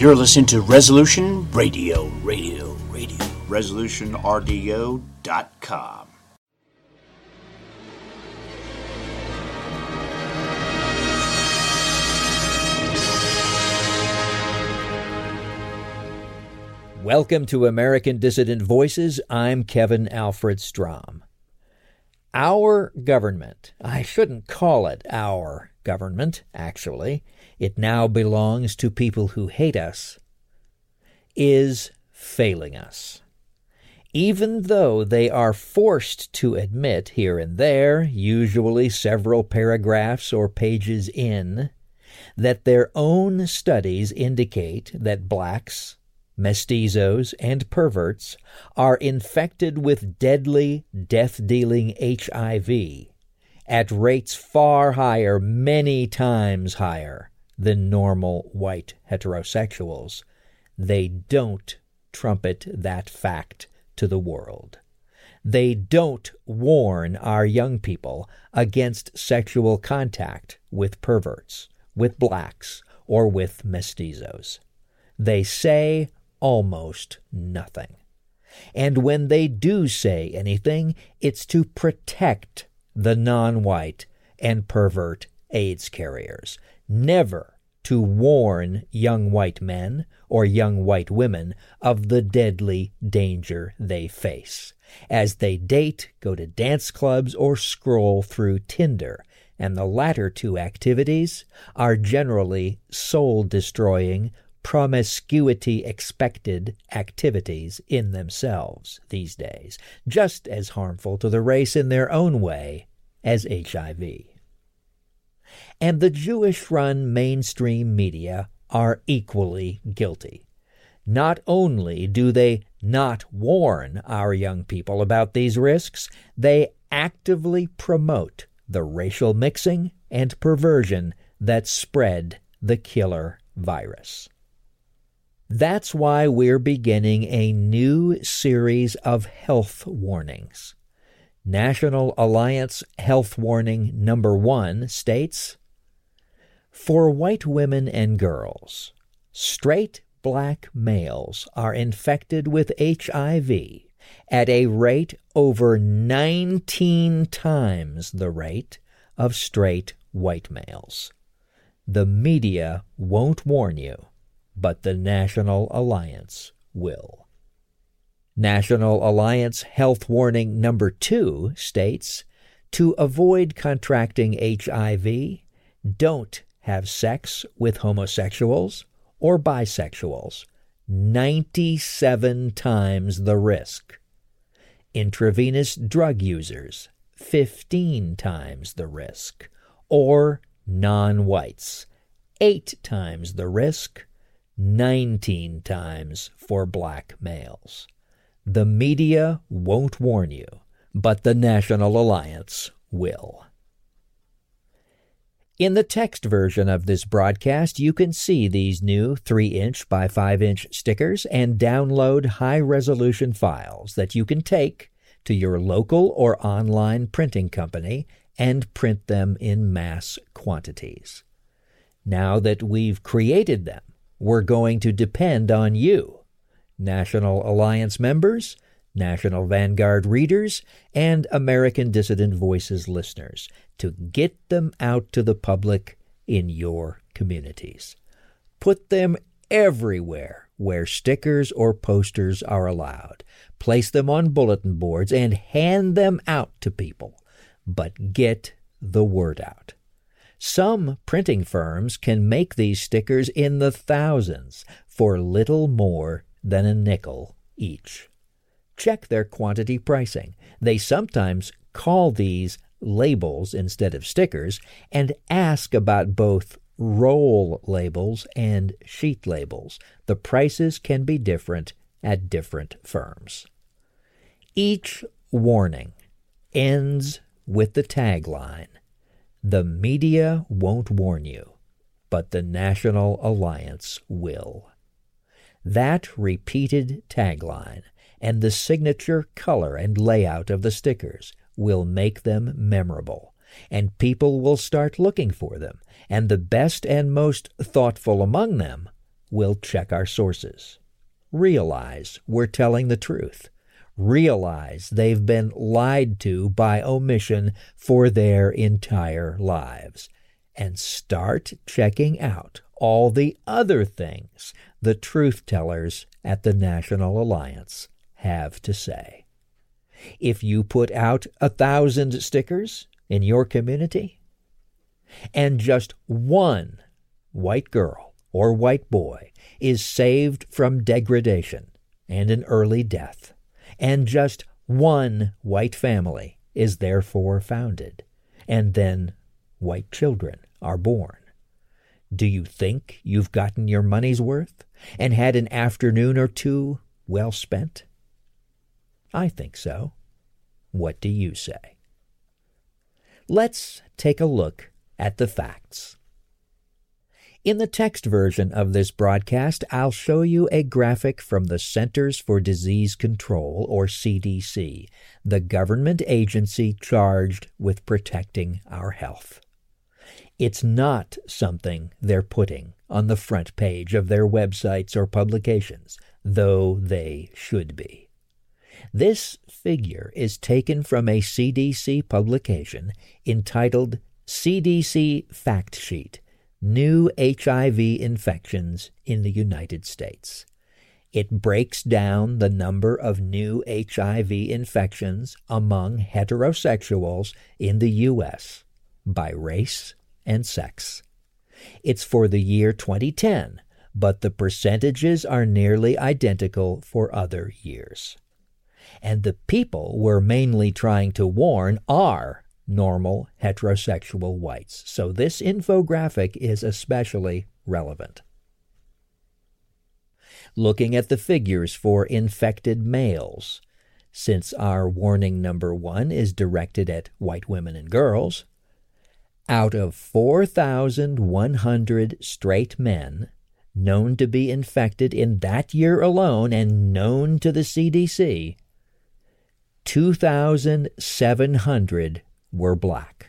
You're listening to Resolution Radio. ResolutionRDO.com. Welcome to American Dissident Voices. I'm Kevin Alfred Strom. Our government, I shouldn't call it our government, actually. It now belongs to people who hate us, is failing us. Even though they are forced to admit here and there, usually several paragraphs or pages in, that their own studies indicate that blacks, mestizos, and perverts are infected with deadly, death-dealing HIV at rates far higher, many times higher, than normal white heterosexuals. They don't trumpet that fact to the world. They don't warn our young people against sexual contact with perverts, with blacks, or with mestizos. They say almost nothing. And when they do say anything, it's to protect the non-white and pervert AIDS carriers, never to warn young white men or young white women of the deadly danger they face as they date, go to dance clubs, or scroll through Tinder. And the latter two activities are generally soul-destroying, promiscuity-expected activities in themselves these days, just as harmful to the race in their own way as HIV. And the Jewish-run mainstream media are equally guilty. Not only do they not warn our young people about these risks, they actively promote the racial mixing and perversion that spread the killer virus. That's why we're beginning a new series of health warnings. National Alliance Health Warning Number 1 states, for white women and girls, straight black males are infected with HIV at a rate over 19 times the rate of straight white males. The media won't warn you, but the National Alliance will. National Alliance Health Warning Number 2 states, to avoid contracting HIV, don't have sex with homosexuals or bisexuals, 97 times the risk. Intravenous drug users, 15 times the risk. Or non-whites, 8 times the risk, 19 times for black males. The media won't warn you, but the National Alliance will. In the text version of this broadcast, you can see these new 3-inch by 5-inch stickers and download high-resolution files that you can take to your local or online printing company and print them in mass quantities. Now that we've created them, we're going to depend on you, National Alliance members, National Vanguard readers, and American Dissident Voices listeners, to get them out to the public in your communities. Put them everywhere where stickers or posters are allowed. Place them on bulletin boards and hand them out to people. But get the word out. Some printing firms can make these stickers in the thousands for little more than a nickel each. Check their quantity pricing. They sometimes call these labels instead of stickers and ask about both roll labels and sheet labels. The prices can be different at different firms. Each warning ends with the tagline, "The media won't warn you, but the National Alliance will." That repeated tagline and the signature color and layout of the stickers will make them memorable, and people will start looking for them, and the best and most thoughtful among them we'll check our sources. Realize we're telling the truth. Realize they've been lied to by omission for their entire lives. And start checking out all the other things the truth tellers at the National Alliance have to say. If you put out 1,000 stickers in your community, and just one white girl or white boy is saved from degradation and an early death, and just one white family is therefore founded, and then white children are born, do you think you've gotten your money's worth and had an afternoon or two well spent? I think so. What do you say? Let's take a look at the facts. In the text version of this broadcast, I'll show you a graphic from the Centers for Disease Control, or CDC, the government agency charged with protecting our health. It's not something they're putting on the front page of their websites or publications, though they should be. This figure is taken from a CDC publication entitled CDC Fact Sheet, New HIV Infections in the United States. It breaks down the number of new HIV infections among heterosexuals in the U.S. by race and sex. It's for the year 2010, but the percentages are nearly identical for other years. And the people we're mainly trying to warn are normal heterosexual whites, so this infographic is especially relevant. Looking at the figures for infected males, since our warning number 1 is directed at white women and girls, out of 4,100 straight men known to be infected in that year alone and known to the CDC, 2,700 were black,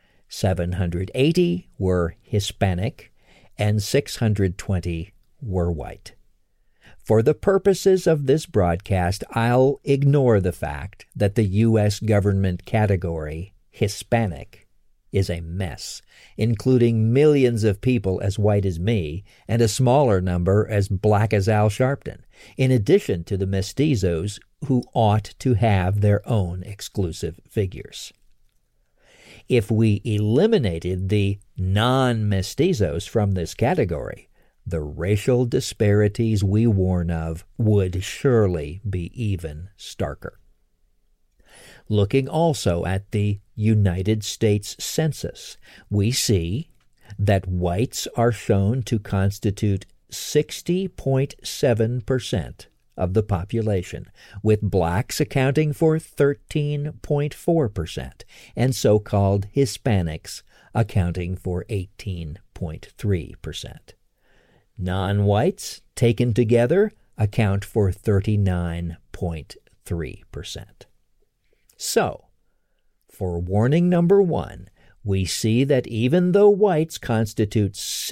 780 were Hispanic, and 620 were white. For the purposes of this broadcast, I'll ignore the fact that the U.S. government category, Hispanic, is a mess, including millions of people as white as me and a smaller number as black as Al Sharpton, in addition to the mestizos who ought to have their own exclusive figures. If we eliminated the non-mestizos from this category, the racial disparities we warn of would surely be even starker. Looking also at the United States Census, we see that whites are shown to constitute 60.7% of the population, with blacks accounting for 13.4% and so-called Hispanics accounting for 18.3%. Non-whites, taken together, account for 39.3%. So, for warning number 1, we see that even though whites constitute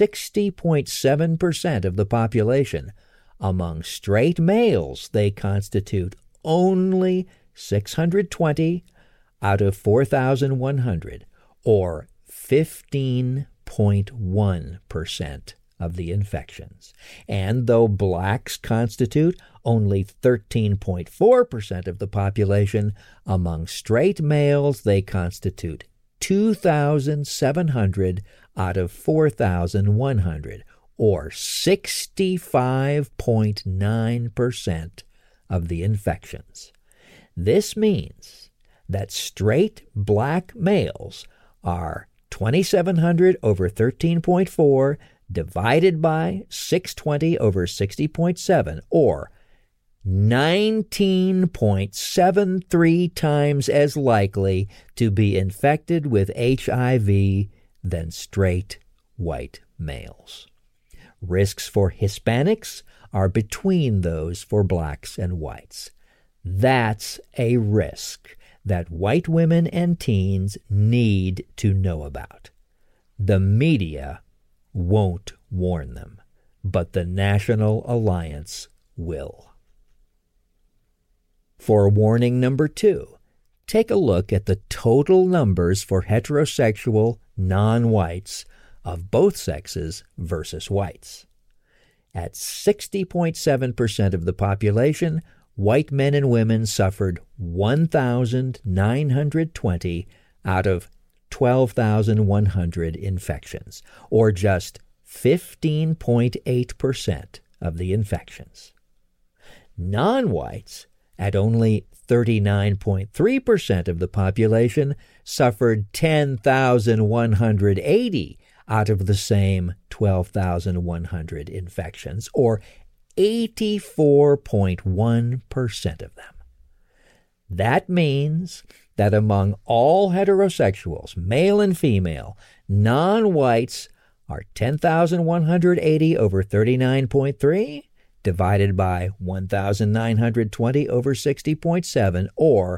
60.7% of the population, among straight males they constitute only 620 out of 4,100, or 15.1% of the infections. And though blacks constitute only 13.4% of the population, among straight males they constitute 2,700 out of 4,100, or 65.9% of the infections. This means that straight black males are 2,700 over 13.4 divided by 620 over 60.7, or 19.73 times as likely to be infected with HIV than straight white males. Risks for Hispanics are between those for blacks and whites. That's a risk that white women and teens need to know about. The media won't warn them. but the National Alliance will. For warning number 2, take a look at the total numbers for heterosexual non-whites of both sexes versus whites. At 60.7% of the population, white men and women suffered 1,920 out of 12,100 infections, or just 15.8% of the infections. Non-whites, at only 39.3% of the population, suffered 10,180 out of the same 12,100 infections, or 84.1% of them. That means that among all heterosexuals, male and female, non-whites are 10,180 over 39.3 divided by 1,920 over 60.7, or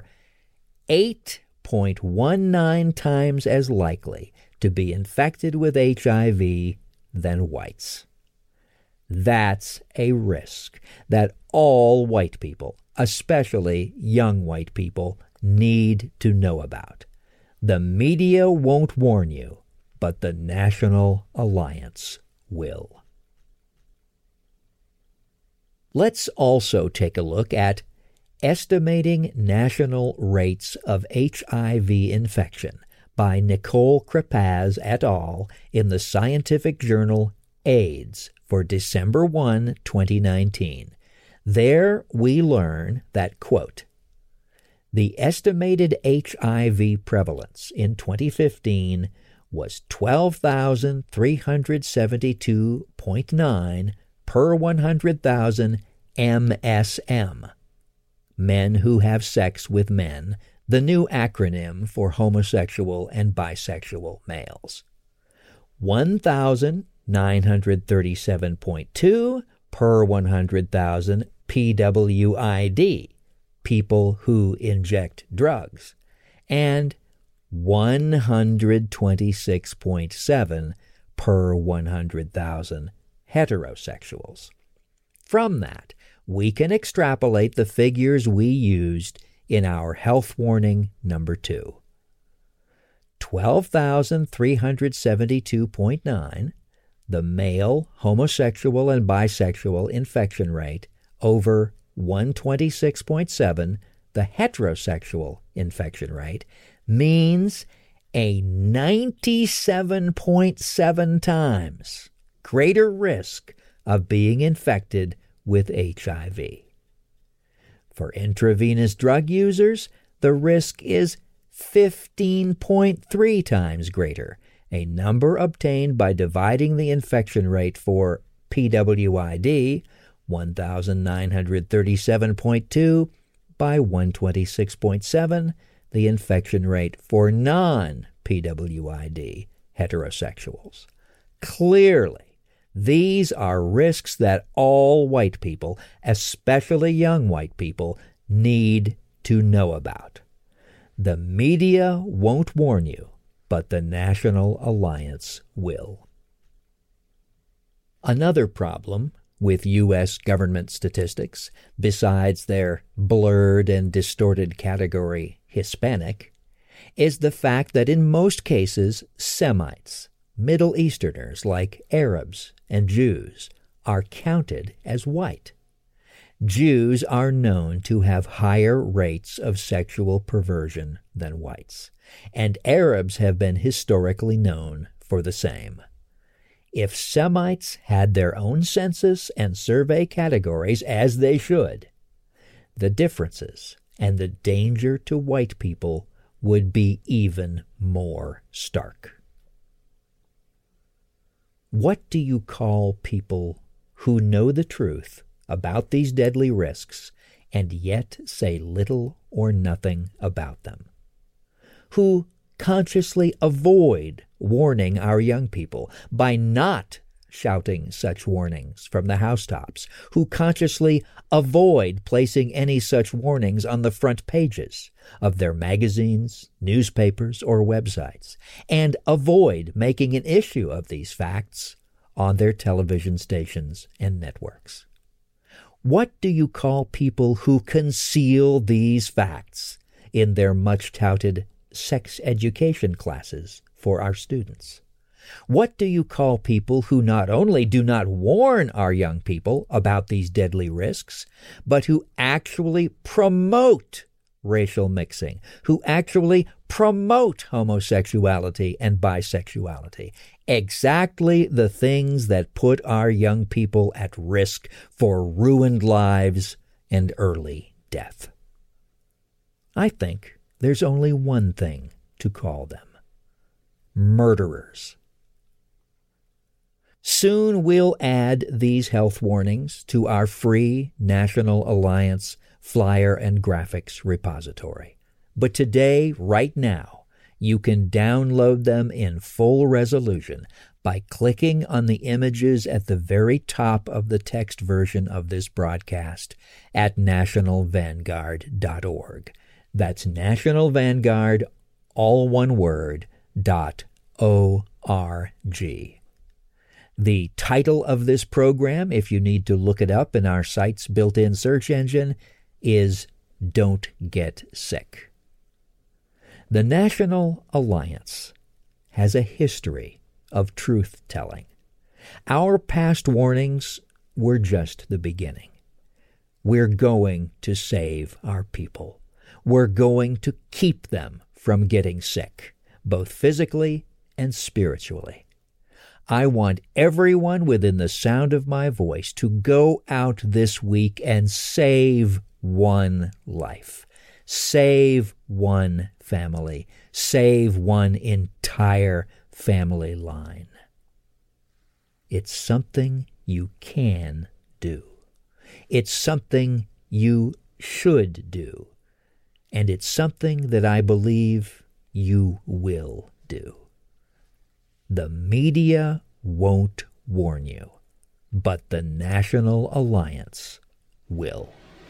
8.19 times as likely to be infected with HIV than whites. That's a risk that all white people, especially young white people, need to know about. The media won't warn you, but the National Alliance will. Let's also take a look at Estimating National Rates of HIV Infection by Nicole Crepaz et al. In the scientific journal AIDS for December 1, 2019. There we learn that, quote, the estimated HIV prevalence in 2015 was 12,372.9 per 100,000 MSM, men who have sex with men, the new acronym for homosexual and bisexual males. 1,937.2 per 100,000 PWID, people who inject drugs, and 126.7 per 100,000 heterosexuals. From that, we can extrapolate the figures we used in our health warning number 2. 12,372.9, the male homosexual and bisexual infection rate, over 126.7, the heterosexual infection rate, means a 97.7 times greater risk of being infected with HIV. For intravenous drug users, the risk is 15.3 times greater, a number obtained by dividing the infection rate for PWID, 1,937.2, by 126.7, the infection rate for non-PWID heterosexuals. Clearly, these are risks that all white people, especially young white people, need to know about. The media won't warn you, but the National Alliance will. Another problem with U.S. government statistics, besides their blurred and distorted category Hispanic, is the fact that in most cases, Semites, Middle Easterners like Arabs and Jews, are counted as white. Jews are known to have higher rates of sexual perversion than whites, and Arabs have been historically known for the same. If Semites had their own census and survey categories, as they should, the differences and the danger to white people would be even more stark. What do you call people who know the truth about these deadly risks and yet say little or nothing about them? Who consciously avoid warning our young people by not shouting such warnings from the housetops, who consciously avoid placing any such warnings on the front pages of their magazines, newspapers, or websites, and avoid making an issue of these facts, on their television stations and networks. What do you call people who conceal these facts in their much-touted sex education classes for our students? What do you call people who not only do not warn our young people about these deadly risks, but who actually promote racial mixing, who actually promote homosexuality and bisexuality? Exactly the things that put our young people at risk for ruined lives and early death. I think there's only one thing to call them: murderers. Soon we'll add these health warnings to our free National Alliance flyer and graphics repository. But today, right now, you can download them in full resolution by clicking on the images at the very top of the text version of this broadcast at nationalvanguard.org. That's National Vanguard, all one word, .org. The title of this program, if you need to look it up in our site's built-in search engine, is Don't Get Sick. The National Alliance has a history of truth-telling. Our past warnings were just the beginning. We're going to save our people. We're going to keep them from getting sick, both physically and spiritually. I want everyone within the sound of my voice to go out this week and save one life, save one family, save one entire family line. It's something you can do. It's something you should do. And it's something that I believe you will do. The media won't warn you, but the National Alliance will.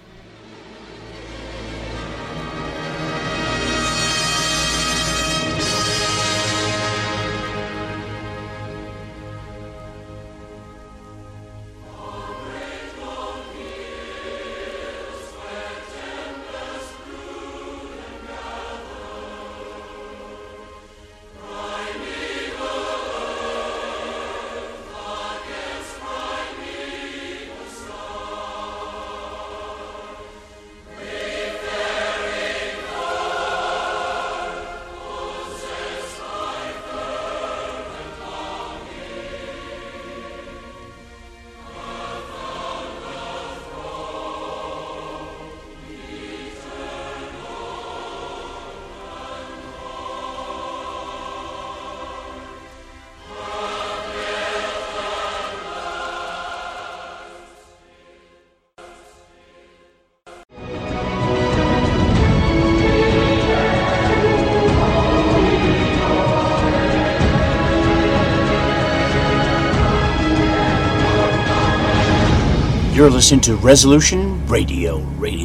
You're listening to Resolution Radio.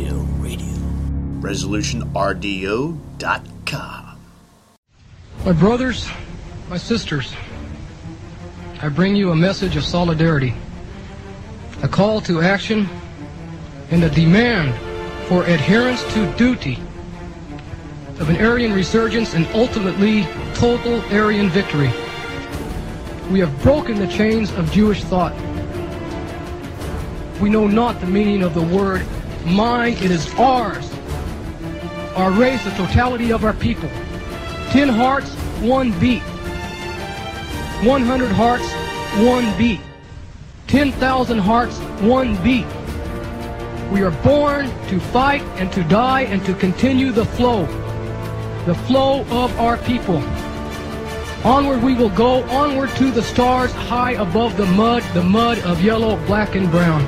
ResolutionRDO.com. My brothers, my sisters, I bring you a message of solidarity, a call to action, and a demand for adherence to duty of an Aryan resurgence and ultimately total Aryan victory. We have broken the chains of Jewish thought. We know not the meaning of the word mine, it is ours. Our race, the totality of our people. 10 hearts, 1 beat. 100 hearts, 1 beat. 10,000 hearts, 1 beat. We are born to fight and to die and to continue the flow of our people. Onward we will go, onward to the stars, high above the mud of yellow, black, and brown.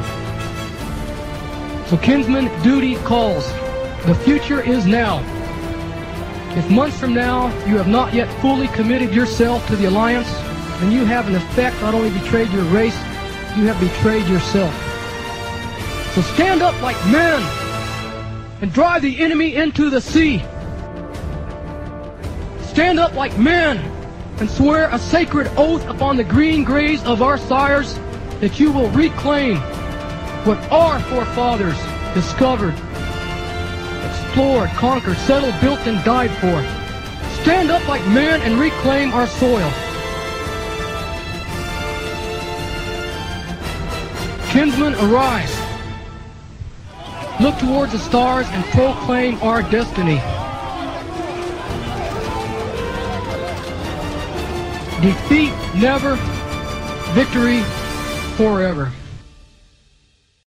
So kinsman, duty calls. The future is now. If months from now you have not yet fully committed yourself to the alliance, then you have in effect not only betrayed your race, you have betrayed yourself. So stand up like men and drive the enemy into the sea. Stand up like men and swear a sacred oath upon the green graves of our sires that you will reclaim what our forefathers discovered, explored, conquered, settled, built, and died for. Stand up like men and reclaim our soil. Kinsmen, arise. Look towards the stars and proclaim our destiny. Defeat never, victory forever.